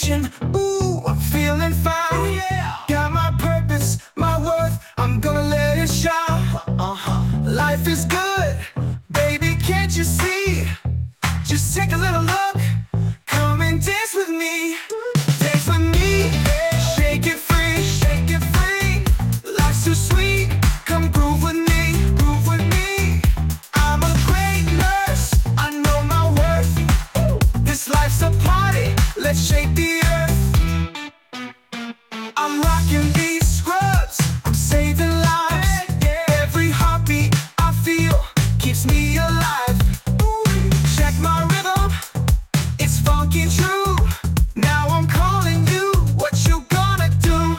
motion. Ooh, I'm feeling fine. Yeah. Got my purpose, my worth, I'm gonna let it shine. Life is good, baby, can't you see? Just take a little look, come and dance with me. Dance with me, shake it free, shake it free. Life's too sweet, come groove with me, groove with me. I'm a great nurse, I know my worth. This life's a party, let's shake the earth. I'm rocking these scrubs, I'm saving lives. Every heartbeat I feel keeps me alive. Check my rhythm, it's funky true. Now I'm calling you, what you gonna do?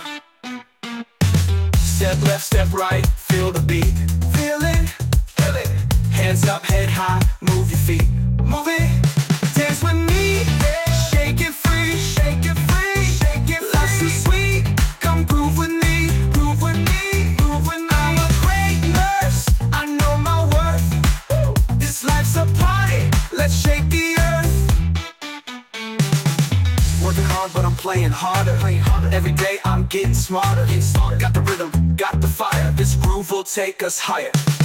Step left, step right, feel the beat. Feel it, feel it. Hands up, head high, move your feet. Move it, dance with me. Shake it free, shake it free, shake it free. Life's too sweet, come groove with me, groove with me, groove with me. I'm a great nurse, I know my worth. This life's a party, let's shake the earth. Working hard, but I'm playing harder. Every day I'm getting smarter. Got the rhythm, got the fire. This groove will take us higher.